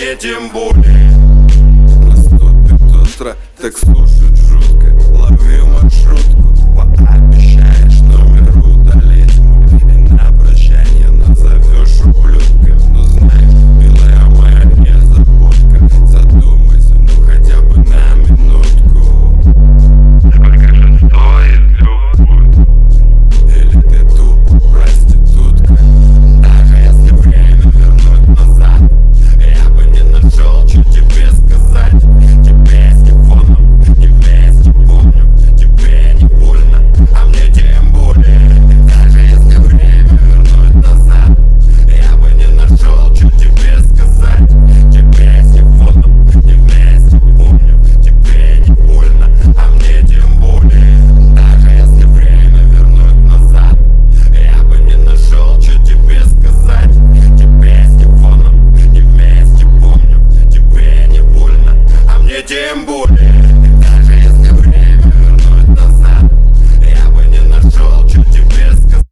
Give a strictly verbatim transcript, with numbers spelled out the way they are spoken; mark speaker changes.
Speaker 1: мне тем более. Наступит утро, так слушать жутко. Лови маршрутку, пообещаешь номер удалить мой, и на прощание назовешь ублюдком. Ну знаешь, милая моя незабудка, задумайся, ну хотя бы на минутку. Сколько же стоит любовь? Или ты тупо проститутка? Даже если время вернуть назад, я бы не нашел, что тебе сказать. Тебе с телефоном не вместе, помню, тебе не больно, а мне тем более. И даже если время вернуть назад, я бы не нашел, что тебе сказать. Тебе с телефоном не вместе, помню, тебе не больно, а мне тем более. Даже если время вернуть назад, я бы не нашел, что тебе сказать. Тебе с телефоном не вместе, помню, тебе не больно, а мне тем более.